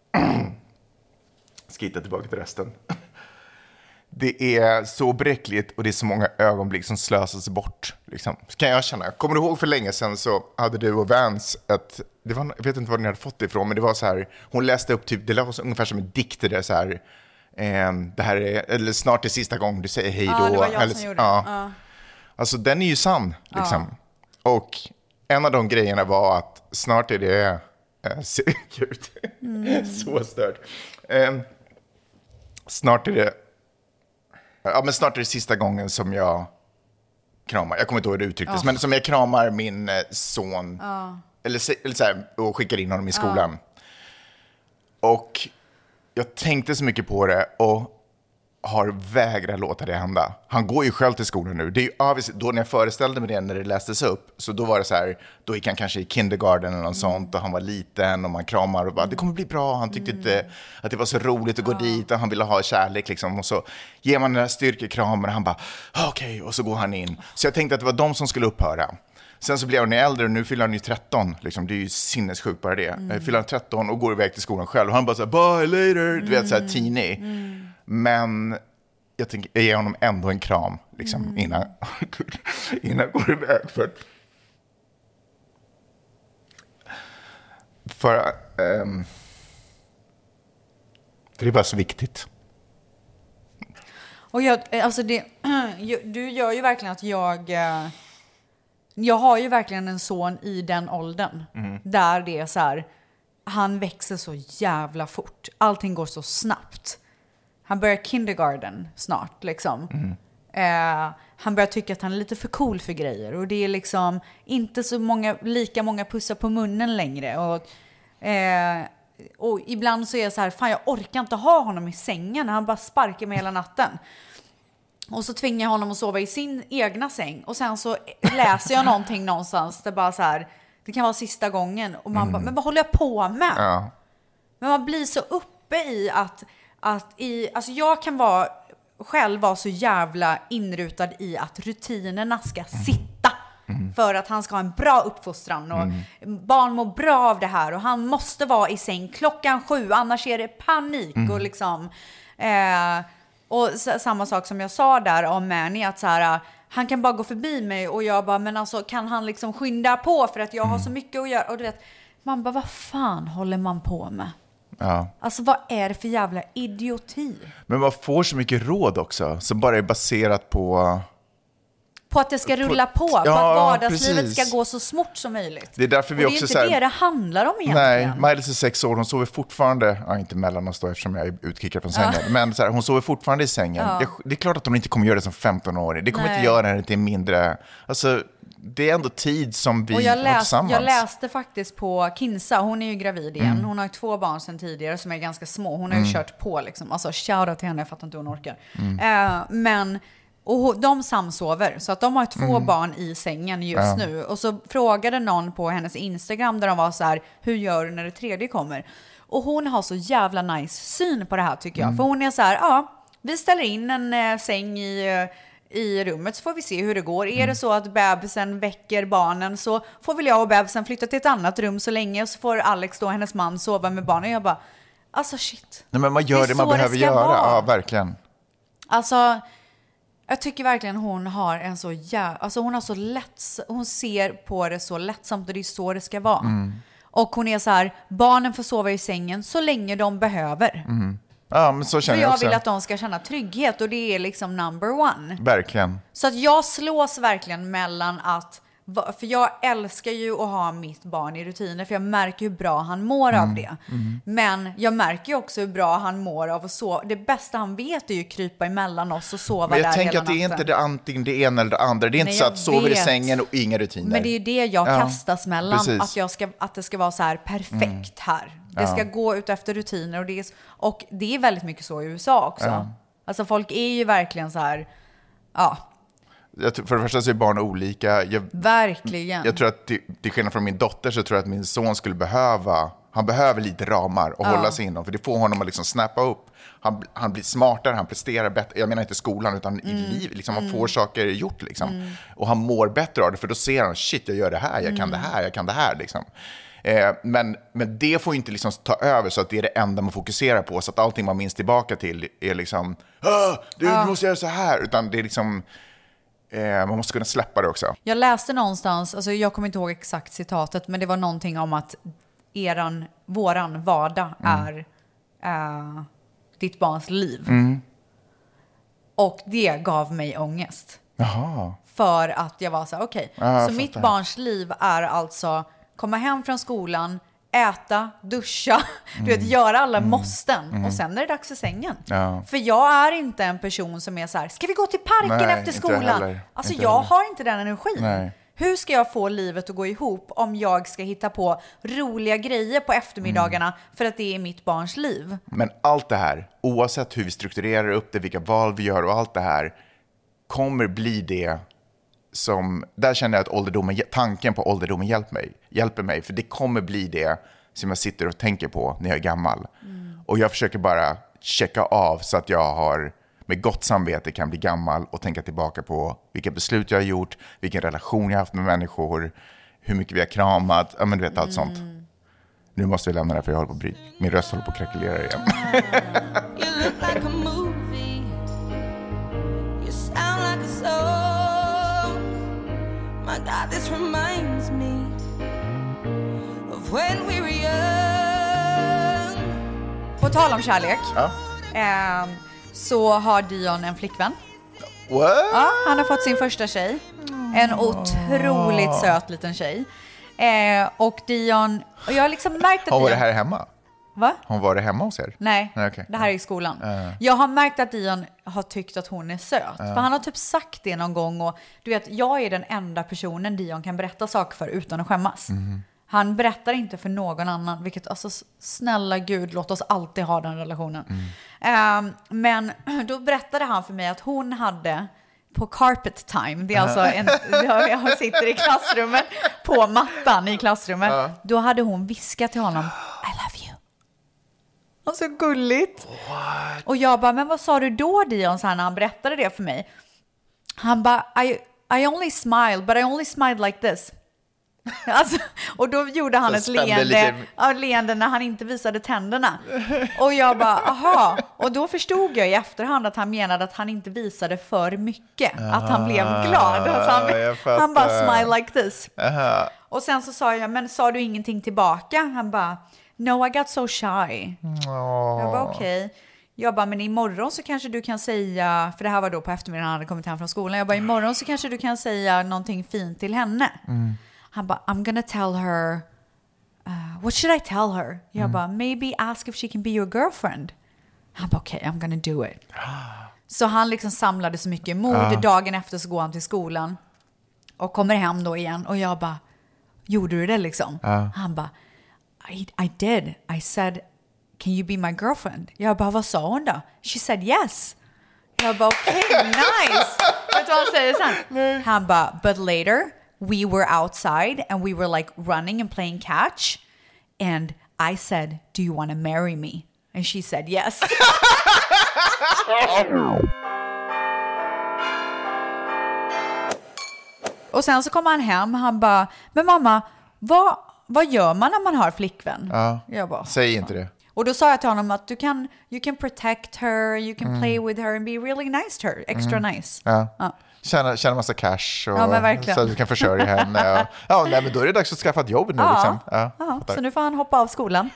Ska hitta tillbaka till resten. Det är så bräckligt och det är så många ögonblick som slösas bort. Liksom. Kan jag känna. Kommer du ihåg för länge sedan så hade du och Vance ett... Det var, jag vet inte var ni hade fått det ifrån, men det var så här... Hon läste upp typ... Det var ungefär som en dikt där så här... det här är... Eller snart är sista gången du säger hej då. Ja, det var jag som gjorde det. Ja. Alltså den är ju sann. Liksom. Ja. Och en av de grejerna var att snart är det... Gud. Så stört. Snart är det... Ja, men snart är det sista gången som jag kramar. Jag kommer inte ihåg hur det uttrycktes, men som jag kramar min son. Eller så här, och skickar in honom i skolan. Och jag tänkte så mycket på det. Och har vägrat låta det hända. Han går ju själv till skolan nu. Det är ju då när jag föreställde mig det när det lästes upp, så då var det så här, då gick han kanske i kindergarten eller något sånt och han var liten och man kramar och bara, det kommer bli bra. Han tyckte inte att det var så roligt att gå dit och han ville ha kärlek liksom. Och så ger man den här styrkekramen och han bara, okej, och så går han in. Så jag tänkte att det var de som skulle upphöra. Sen så blir han äldre och nu fyller han ju 13. Liksom. Det är ju sinnessjukt bara det. Fyller han 13 och går iväg till skolan själv. Och han bara så här, bye later. Du vet, så här teeny. Men jag tänker, jag ger honom ändå en kram. Liksom, innan jag går iväg. För det är bara så viktigt. Och alltså du gör ju verkligen att jag har ju verkligen en son i den åldern där det är så här, han växer så jävla fort. Allting går så snabbt. Han börjar kindergarten snart liksom. Han börjar tycka att han är lite för cool för grejer och det är liksom inte så lika många pussar på munnen längre och ibland så är jag så här, fan jag orkar inte ha honom i sängen. Han bara sparkar mig hela natten. Och så tvingar jag honom att sova i sin egna säng. Och sen så läser jag någonting någonstans. Det bara så här, det kan vara sista gången. Och man bara, men vad håller jag på med? Ja. Men man blir så uppe i alltså jag kan själv vara så jävla inrutad i att rutinerna ska sitta. För att han ska ha en bra uppfostran. Och barn mår bra av det här. Och han måste vara i säng 7:00, annars är det panik. Och liksom... Och samma sak som jag sa där om Manny, att så här, han kan bara gå förbi mig och jag bara, men alltså kan han liksom skynda på för att jag har så mycket att göra. Och du vet, man bara, vad fan håller man på med? Ja. Alltså vad är det för jävla idioti? Men man får så mycket råd också som bara är baserat på att det ska rulla på att vardagslivet ska gå så smart som möjligt. Det är därför vi också det är inte det handlar om egentligen. Nej, Miley är 6 år, hon sover fortfarande, inte mellan oss då eftersom jag är utkickad från sängen, men så här, hon sover fortfarande i sängen. Det är klart att hon inte kommer göra det som 15-åring. Det kommer inte göra henne till mindre, alltså det är ändå tid som vi har tillsammans. Jag läste faktiskt på Kinsa, hon är ju gravid igen. Hon har ju 2 barn sedan tidigare som är ganska små. Hon har ju kört på liksom, alltså shoutout till henne, jag fattar inte hur hon orkar. Men och de samsover, så att de har 2 barn i sängen just nu. Och så frågade någon på hennes Instagram där de var så här, hur gör du när det 3:e kommer? Och hon har så jävla nice syn på det här tycker jag. För hon är så här, vi ställer in en säng i rummet så får vi se hur det går. Är det så att bebisen väcker barnen så får väl jag och bebisen flytta till ett annat rum så länge. Och så får Alex då, hennes man, sova med barnen. Och jag bara, alltså shit. Nej, men man gör det man behöver göra. Ja, verkligen. Alltså... Jag tycker verkligen hon har en så alltså hon har så lätt, hon ser på det så lättsamt och det är så det ska vara. Och hon är så här, barnen får sova i sängen så länge de behöver. Ja, men så känner jag också. För jag vill att de ska känna trygghet och det är liksom number one. Verkligen. Så att jag slås verkligen mellan att, för jag älskar ju att ha mitt barn i rutiner för jag märker hur bra han mår av det. Men jag märker ju också hur bra han mår av att sova. Det bästa han vet är ju krypa emellan oss och sova där hela natten. Men jag tänker att det är inte antingen det ena eller det andra. Det är inte så att sover i sängen och inga rutiner. Men det är ju det jag kastas mellan. Att det ska vara så här perfekt här. Det ska gå ut efter rutiner och det är väldigt mycket så i USA också. Alltså folk är ju verkligen så här, för det första så är barn olika. Verkligen. Jag tror att till skillnad från min dotter så tror jag att min son skulle han behöver lite ramar och hålla sig inom. För det får honom att liksom snappa upp. Han blir smartare, han presterar bättre. Jag menar inte skolan utan i liv. Liksom, han får saker gjort liksom. Och han mår bättre av det för då ser han, shit jag gör det här, jag kan det här, jag kan det här liksom. Men det får inte liksom ta över så att det är det enda man fokuserar på. Så att allting man minns tillbaka till är liksom, du måste göra så här. Utan det är liksom... man måste kunna släppa det också. Jag läste någonstans, alltså jag kommer inte ihåg exakt citatet, men det var någonting om att våran vardag är ditt barns liv. Och det gav mig ångest. Jaha. För att jag var så här, okej. Så mitt barns liv är alltså komma hem från skolan, äta, duscha, du vet, göra alla måsten och sen är det dags för sängen. För jag är inte en person som är så här, ska vi gå till parken efter skolan? Alltså jag har inte den energin. Hur ska jag få livet att gå ihop om jag ska hitta på roliga grejer på eftermiddagarna för att det är mitt barns liv? Men allt det här, oavsett hur vi strukturerar upp det, vilka val vi gör och allt det här, kommer bli det som... Där känner jag att tanken på ålderdomen hjälper mig. För det kommer bli det som jag sitter och tänker på när jag är gammal. Och jag försöker bara checka av så att jag har... med gott samvete kan bli gammal och tänka tillbaka på vilka beslut jag har gjort, vilken relation jag har haft med människor, hur mycket vi har kramat, ja men du vet allt sånt. Nu måste vi lämna det för jag håller på att bryta. Min röst håller på att krackelera igen. You look like a movie. You sound like a song. My God, this reminds me of when we were young. På tal om kärlek. Så har Dion en flickvän. What? Ja, han har fått sin första tjej. En otroligt söt liten tjej. Och Dion... Och jag har liksom märkt att Hon var det här hemma? Va? Hon var det hemma hos er? Nej, okay. Det här är i skolan. Jag har märkt att Dion har tyckt att hon är söt. För han har typ sagt det någon gång. Och du vet, jag är den enda personen Dion kan berätta saker för utan att skämmas. Han berättar inte för någon annan, vilket, alltså snälla Gud, låt oss alltid ha den relationen. Men då berättade han för mig att hon hade på carpet time, det är alltså jag sitter i klassrummet på mattan i klassrummet, då hade hon viskat till honom, I love you. Och så gulligt. What? Och jag bara, men vad sa du då Dion, så här, när han berättade det för mig? Han bara, I only smiled, but I only smiled like this. Alltså, och då gjorde han ett leende när han inte visade tänderna. Och jag bara, aha. Och då förstod jag i efterhand att han menade att han inte visade för mycket. Att han blev glad. Alltså han bara smile like this. Och sen så sa jag, men sa du ingenting tillbaka? Han bara, no, I got so shy. Jag bara, okej. Jag bara, men imorgon så kanske du kan säga, för det här var då på eftermiddagen han hade kommit hem från skolan. Jag bara, imorgon så kanske du kan säga någonting fint till henne. Han bara, I'm gonna tell her, what should I tell her? Jag bara, maybe ask if she can be your girlfriend. Han bara, okay, I'm gonna do it. Så han liksom samlade så mycket mod. Dagen efter så går han till skolan och kommer hem då igen. Och jag bara, gjorde du det liksom? Han bara, I did. I said, can you be my girlfriend? Jag bara, vad sa hon då? She said yes. Jag bara, okay, nice. Vet du vad han säger sen? Han bara, but later we were outside and we were like running and playing catch. And I said, do you want to marry me? And she said yes. Och sen så kommer han hem. Han bara, men mamma, vad gör man när man har flickvän? Jag bara, säg inte det. Och då sa jag till honom att you can protect her, you can play with her and be really nice to her, extra nice. Tjäna massa cash och så att du kan försörja henne. Nej, men då är det dags att skaffa ett jobb nu. Liksom. Så nu får han hoppa av skolan.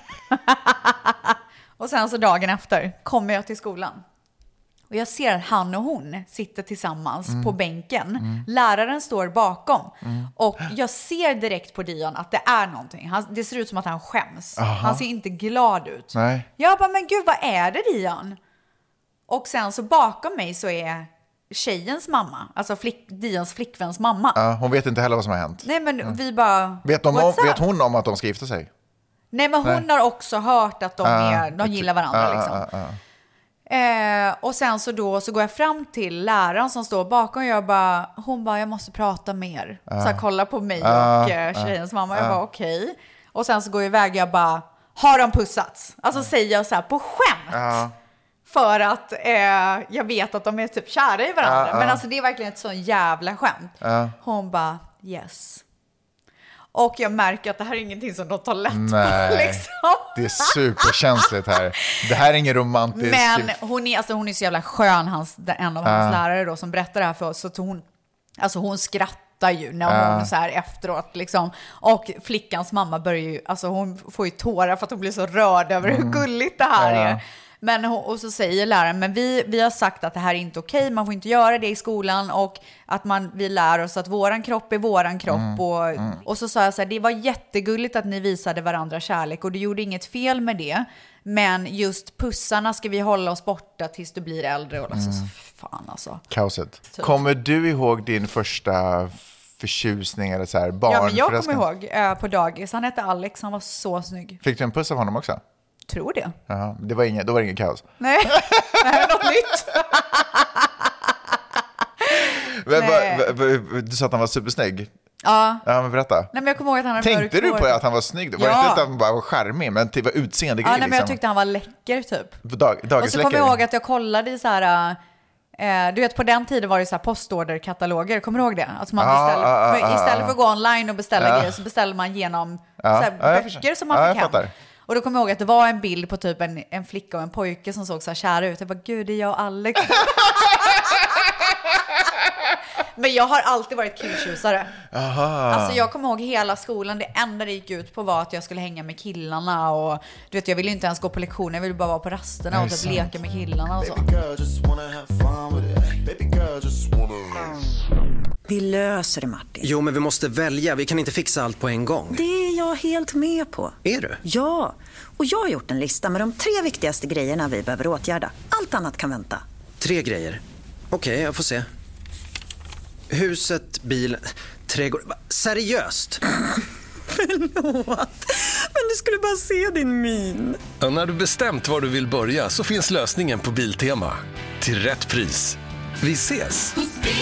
Och sen så dagen efter kommer jag till skolan. Och jag ser att han och hon sitter tillsammans på bänken. Läraren står bakom. Och jag ser direkt på Dion att det är någonting. Det ser ut som att han skäms. Han ser inte glad ut. Nej. Jag bara, men gud, vad är det Dion? Och sen så bakom mig så är tjejens mamma, alltså Dions flickväns mamma. Hon vet inte heller vad som har hänt. Nej, men vi bara... Vet hon om att de ska gifta sig? Nej, men hon har också hört att de gillar varandra liksom. Och sen så går jag fram till läraren som står bakom. Hon bara, jag måste prata mer. Så jag kollar på mig och tjejens mamma. Jag bara, okej. Och sen så går jag iväg. Jag bara, har de pussats? Alltså säger jag så här på skämt. För att jag vet att de är typ kära i varandra. Men alltså det är verkligen ett sån jävla skämt. Hon bara, yes. Och jag märker att det här är ingenting som de tar lätt på. Liksom. Det är superkänsligt här. Det här är ingen romantisk... Men hon är så jävla skön, en av hans lärare då, som berättar det här för oss. Så hon skrattar ju när hon så här efteråt. Liksom. Och flickans mamma börjar ju... Alltså hon får ju tårar för att hon blir så rörd över hur gulligt det här är. Men, och så säger läraren, men vi har sagt att det här är inte okej, man får inte göra det i skolan och att vi lär oss att våran kropp är våran kropp. Och så sa jag så här, det var jättegulligt att ni visade varandra kärlek och du gjorde inget fel med det, men just pussarna ska vi hålla oss borta tills du blir äldre. Och fan alltså. Kaoset. Typ. Kommer du ihåg din första förtjusning eller så här barn. Ja, men jag kommer ihåg på dagis. Han hette Alex, han var så snygg. Fick du en puss av honom också? Tror det. Jaha, då var det ingen kaos. Nej, något nytt. Du sa att han var supersnygg. Ja. Ja, men berätta. Nej, men jag kommer ihåg att han hade Tänkte du på att han var snygg? Var det inte att han bara var charmig, men det var utseende grejer? Ja, nej, men jag tyckte han var läcker typ. Och så kommer jag ihåg att jag kollade i så här... du vet, på den tiden var det så här postorderkataloger. Kommer du ihåg det? Alltså man istället för att gå online och beställa grejer så beställer man genom så här böcker som man fick hem. Fattar. Och då kommer jag ihåg att det var en bild på typ en flicka och en pojke som såg så här kära ut. Jag bara, gud, det är jag och Alex. Men jag har alltid varit killtjusare. Alltså jag kommer ihåg hela skolan. Det enda det gick ut på var att jag skulle hänga med killarna. Och du vet, jag ville inte ens gå på lektioner. Jag ville bara vara på rasterna och typ leka med killarna och så. Vi löser det, Martin. Jo, men vi måste välja. Vi kan inte fixa allt på en gång. Det är jag helt med på. Är du? Ja, och jag har gjort en lista med de 3 viktigaste grejerna vi behöver åtgärda. Allt annat kan vänta. 3 grejer? Okej, jag får se. Huset, bilen, trädgård. Seriöst? Förlåt, men du skulle bara se din min. Och när du bestämt var du vill börja så finns lösningen på Biltema. Till rätt pris. Vi ses!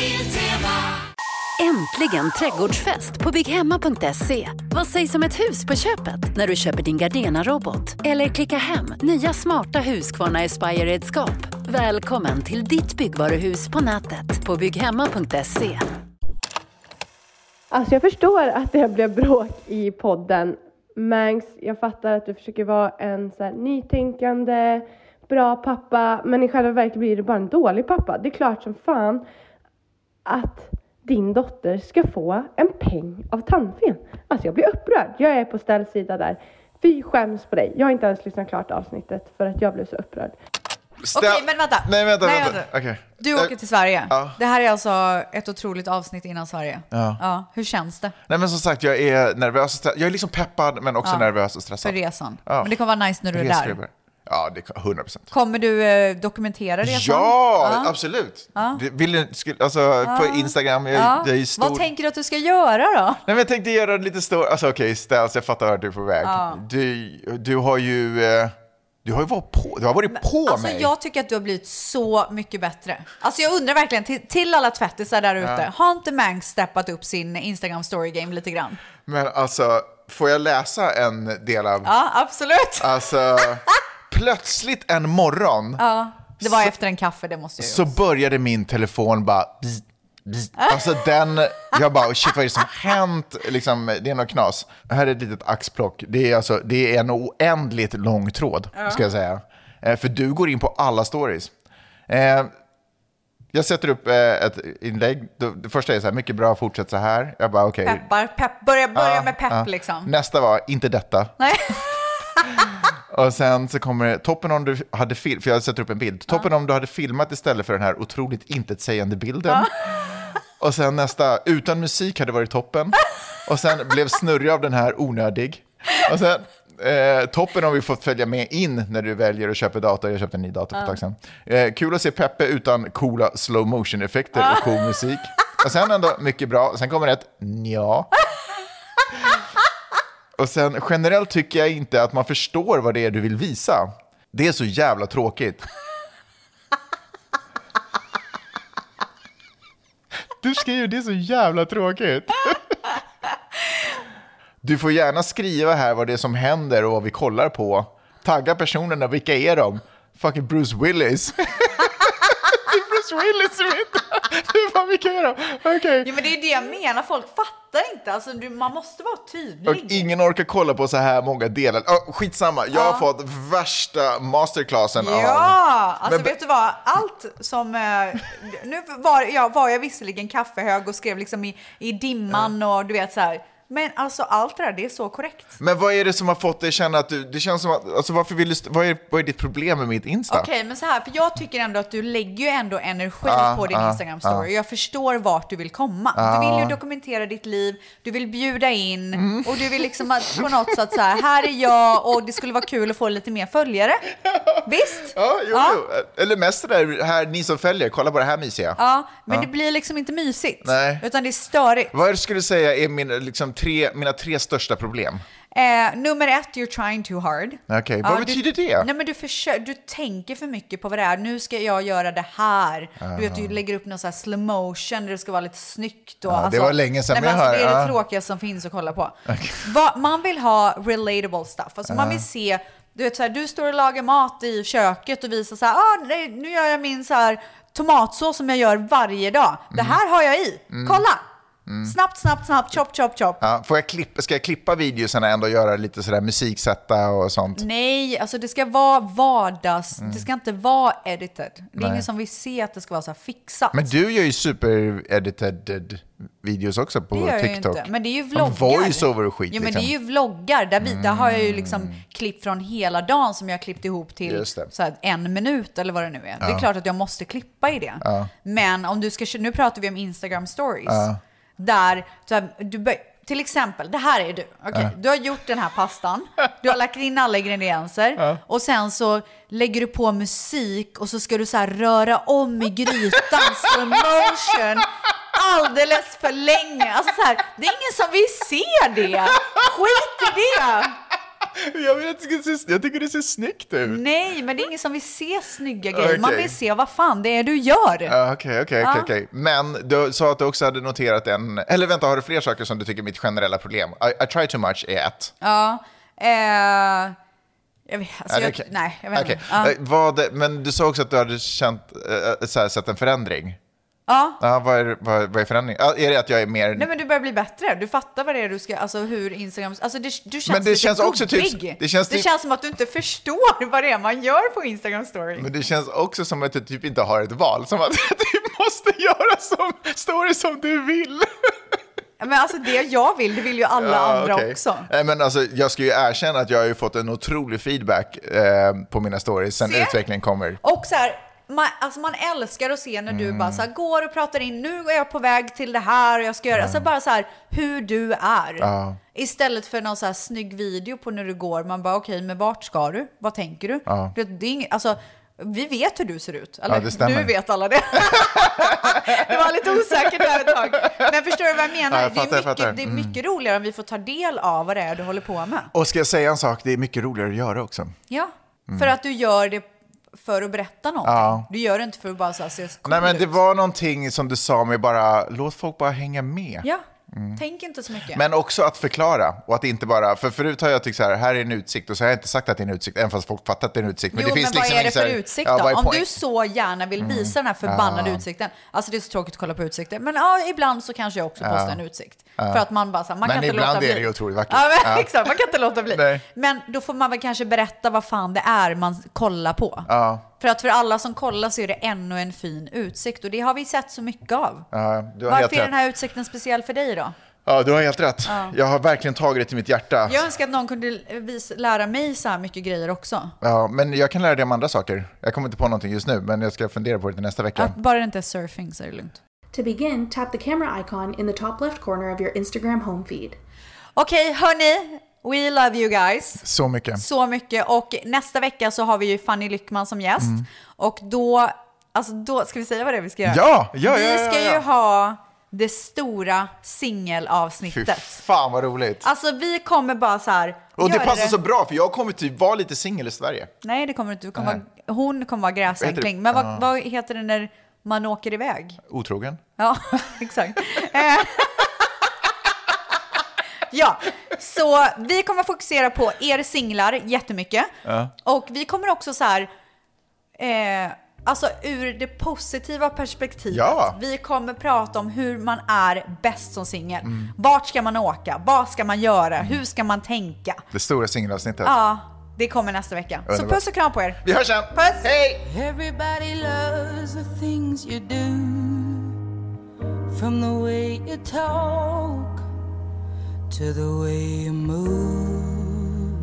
Äntligen trädgårdsfest på bygghemma.se. Vad sägs om ett hus på köpet när du köper din Gardena-robot? Eller klicka hem nya smarta Husqvarna Aspire-redskap. Välkommen till ditt byggvaruhus på nätet på bygghemma.se. Alltså jag förstår att det blev bråk i podden. Mangs, jag fattar att du försöker vara en så här nytänkande, bra pappa. Men i själva verket blir det bara en dålig pappa. Det är klart som fan att din dotter ska få en peng av tandfen. Alltså jag blir upprörd. Jag är på ställsida där. Fy skäms på dig. Jag har inte ens lyssnat klart avsnittet för att jag blev så upprörd. Okej, men vänta. Nej, vänta. Okay. Du åker till Sverige. Det här är alltså ett otroligt avsnitt innan Sverige. Hur känns det? Nej, men som sagt, jag är nervös. Jag är liksom peppad, men också nervös och stressad. För resan. Men det kommer vara nice när du är där. Ja, det är 100%. Kommer du dokumentera resan? Ja, absolut. På Instagram. Jag är stor. Vad tänker du att du ska göra då? Nej, men jag tänkte göra lite stor. Alltså okej, ställs. Jag fattar att du är på väg. Du har ju... Du har varit på mig. Jag tycker att du har blivit så mycket bättre. Alltså jag undrar verkligen till alla tvättisar där ute. Har inte Mangs steppat upp sin Instagram story game lite grann? Men alltså, får jag läsa en del av... Ja, absolut. Alltså, plötsligt en morgon. Ja, det var efter en kaffe, det måste jag ju. Så började min telefon bara... Alltså jag bara, shit, vad är det som hänt? Liksom, det är något knas. Här är ett litet axplock. Det är en oändligt lång tråd, ska jag säga. För du går in på alla stories. Jag sätter upp ett inlägg. Det första är så här, mycket bra, fortsätt så här. Jag bara, okej. Börja med pepp liksom. Nästa var, inte detta. Nej. Och sen så kommer det, toppen om du hade för jag sätter upp en bild. Toppen om du hade filmat istället för den här otroligt intetsägande bilden. Och sen nästa, utan musik hade varit toppen. Och sen blev snurrig av den här onödig. Och sen toppen om vi fått följa med in när du väljer att köpa dator. Jag köpte en ny dator för ett tag sedan. Kul att se Peppe utan coola slow motion effekter och cool musik. Och sen ändå mycket bra. Sen kommer ett nja. Och sen generellt tycker jag inte att man förstår vad det är du vill visa. Det är så jävla tråkigt. Du skriver, det är så jävla tråkigt. Du får gärna skriva här vad det är som händer och vad vi kollar på. Tagga personerna, vilka är de? Fucking Bruce Willis. Det är Bruce Willis som heter. Du bara, vilka är de? Okay. Ja, men det är det jag menar, folk fattar inte. Alltså, man måste vara tydlig. Och ingen orkar kolla på så här många delar. Skitsamma, jag har fått värsta masterclassen. Alltså vet du vad? Allt som... nu var jag visserligen kaffehög och skrev liksom i dimman och du vet så här... Men alltså allt det där, det är så korrekt. Men vad är det som har fått dig känna att det känns som att, alltså varför vill du, vad är ditt problem med mitt Insta? Okej, men så här, för jag tycker ändå att du lägger ju ändå energi på din Instagram-story. Jag förstår vart du vill komma. Du vill ju dokumentera ditt liv, du vill bjuda in och du vill liksom att på något sätt så här är jag och det skulle vara kul att få lite mer följare. Visst? Ja. Eller mest det där, här, ni som följer, kolla på det här mysiga. Ja, men det blir liksom inte mysigt. Nej. Utan det är störigt. Vad skulle du säga är mina tre största problem? Nummer 1, you're trying too hard. Okej, vad betyder det? Nej, men du tänker för mycket på vad det är. Nu ska jag göra det här. Du vet, du lägger upp någon så här slow motion där det ska vara lite snyggt. Och, det var länge sedan jag hörde. Det är det tråkigaste som finns att kolla på. Man vill ha relatable stuff. Alltså man vill se, du vet så här, du står och lagar mat i köket och visar så här, nu gör jag min så här tomatsås som jag gör varje dag. Det här har jag i. Kolla! Snabbt, chop. Ja, ska jag klippa videorna ändå och göra lite sådär musiksätta och sånt? Nej, alltså det ska vara vardags. Det ska inte vara edited. Det är ingen som vill se att det ska vara så här fixat. Men du gör ju super-edited videos också på det TikTok. Inte. Men det är ju vloggar. Voice-over och skit. Jo, men det är ju vloggar. Där har jag ju liksom klipp från hela dagen som jag har klippt ihop till så här 1 minut eller vad det nu är. Det är klart att jag måste klippa i det. Men om du ska, nu pratar vi om Instagram stories. Där till exempel, det här är du. Okay, du har gjort den här pastan. Du har lagt in alla ingredienser. Och sen så lägger du på musik. Och så ska du så här röra om i grytan. Slow motion. Alldeles för länge. Alltså så här, det är ingen som vill se det. Skit i det. Jag tycker det ser snyggt ut. Nej, men det är ingen som vill se snygga grejer. Man vill se vad fan det är du gör. Okej. Men du sa att du också hade noterat eller vänta, har du fler saker som du tycker är mitt generella problem? I try too much är ett. Jag vet inte. Men du sa också att du hade sett en förändring. Vad är förändring? Är det att jag är mer... Nej, men du börjar bli bättre. Du fattar vad det är du ska... Alltså hur Instagram... Alltså du känns men det känns också typ, det känns som att du inte förstår vad det är man gör på Instagram story. Men det känns också som att du typ inte har ett val. Som att du måste göra som story som du vill. Men alltså det jag vill, det vill ju alla andra också. Men alltså jag ska ju erkänna att jag har ju fått en otrolig feedback på mina stories sen utvecklingen kommer. Och så här... Man älskar att se när du bara så här, går och pratar in, nu är jag på väg till det här och jag ska göra, alltså bara så här, hur du är. Istället för någon så här snygg video på när du går, man bara okej, men vart ska du? Vad tänker du? Det är inget, alltså, vi vet hur du ser ut. Eller du vet alla det. Det var lite osäkert där ett tag. Men förstår du vad jag menar? Det är mycket roligare om vi får ta del av vad det är du håller på med. Och ska jag säga en sak, det är mycket roligare att göra också. Ja, för att du gör det för att berätta någonting. Du gör det inte för att bara så här, se cool. Nej, men det var någonting som du sa med bara, låt folk bara hänga med. Ja, tänk inte så mycket. Men också att förklara och att inte bara, för förut har jag tyckt så här är en utsikt och så har jag inte sagt att det är en utsikt, även fast folk fattat att det är en utsikt. Men, det finns men liksom vad är det för utsikt då? Om du så gärna vill visa den här förbannade utsikten, alltså det är så tråkigt att kolla på utsikter, men ibland så kanske jag också postar en utsikt. För att man bara så här, man kan inte låta bli. Men ibland är det ju otroligt vackert. Exakt, man kan inte låta bli. Nej. Men då får man väl kanske berätta vad fan det är man kollar på. För att för alla som kollar så är det ännu en fin utsikt. Och det har vi sett så mycket av. Varför är den här utsikten speciell för dig då? Ja, du har helt rätt. Jag har verkligen tagit det till mitt hjärta. Jag önskar att någon kunde lära mig så här mycket grejer också. Ja, men jag kan lära dig om andra saker. Jag kommer inte på någonting just nu, men jag ska fundera på det till nästa vecka. Bara det inte är surfing så är det lugnt. To begin, tap the camera icon in the top left corner of your Instagram home feed. Okej, hörni. We love you guys. Så mycket. Så mycket. Och nästa vecka så har vi ju Fanny Lyckman som gäst. Och då ska vi säga vad det är vi ska göra. Vi ska ju ha det stora singelavsnittet. Fy fan vad roligt. Alltså vi kommer bara så här. Och det passar så bra för jag kommer typ vara lite singel i Sverige. Nej, det kommer inte. Hon kommer vara gräsänkling. Men vad heter det när man åker iväg? Otrogen. Ja, exakt. Ja, så vi kommer fokusera på er singlar jättemycket. Och vi kommer också så här, alltså ur det positiva perspektivet. Vi kommer prata om hur man är bäst som singel. Vart ska man åka? Vad ska man göra? Hur ska man tänka? Det stora singelavsnittet. Ja, det kommer nästa vecka. Underbar. Så puss och kram på er. Vi hörs sen. Puss. Hej! Everybody loves the things you do, from the way you talk to the way you move.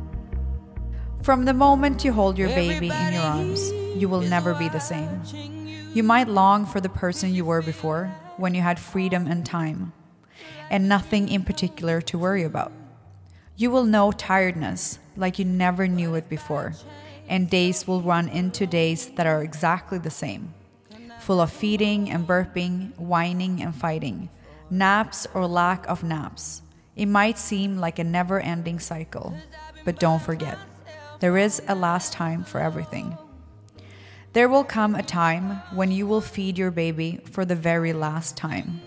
From the moment you hold your baby in your arms, you will never be the same. You might long for the person you were before, when you had freedom and time, and nothing in particular to worry about. You will know tiredness like you never knew it before, and days will run into days that are exactly the same, full of feeding and burping, whining and fighting, naps or lack of naps. It might seem like a never-ending cycle, but don't forget, there is a last time for everything. There will come a time when you will feed your baby for the very last time.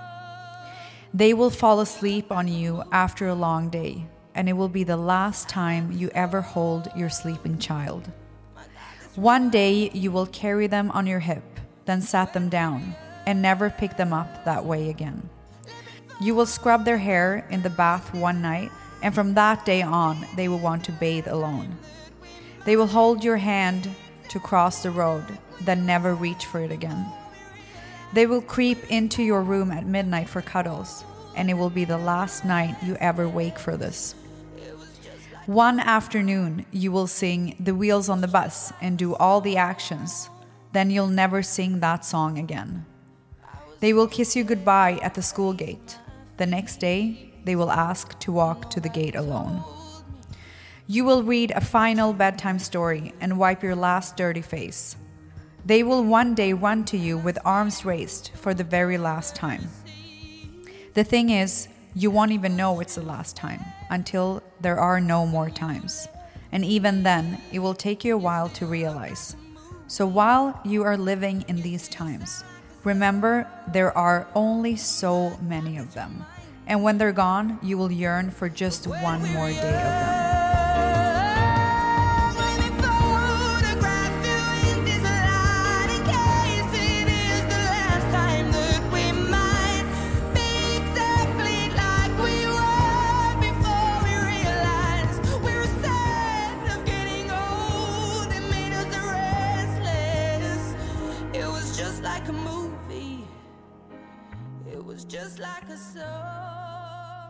They will fall asleep on you after a long day, and it will be the last time you ever hold your sleeping child. One day you will carry them on your hip, then set them down, and never pick them up that way again. You will scrub their hair in the bath one night, and from that day on, they will want to bathe alone. They will hold your hand to cross the road, then never reach for it again. They will creep into your room at midnight for cuddles, and it will be the last night you ever wake for this. One afternoon, you will sing The Wheels on the Bus and do all the actions. Then you'll never sing that song again. They will kiss you goodbye at the school gate. The next day, they will ask to walk to the gate alone. You will read a final bedtime story and wipe your last dirty face. They will one day run to you with arms raised for the very last time. The thing is, you won't even know it's the last time until there are no more times. And even then, it will take you a while to realize. So while you are living in these times, remember there are only so many of them. And when they're gone, you will yearn for just one more day of them. Just like a song.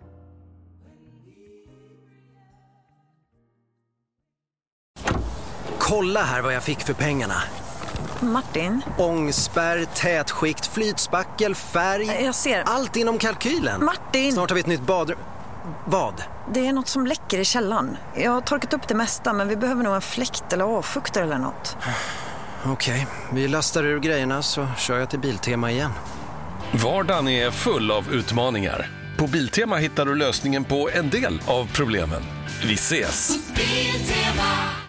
Kolla här vad jag fick för pengarna. Martin? Ångspärr, tätskikt, flytspackel, färg. Jag ser. Allt inom kalkylen. Martin! Snart har vi ett nytt badrum. Vad? Det är något som läcker i källaren. Jag har torkat upp det mesta, men vi behöver nog en fläkt eller avfuktare eller något. Okej, vi lastar ur grejerna så kör jag till Biltema igen. Vardagen är full av utmaningar. På Biltema hittar du lösningen på en del av problemen. Vi ses! Biltema.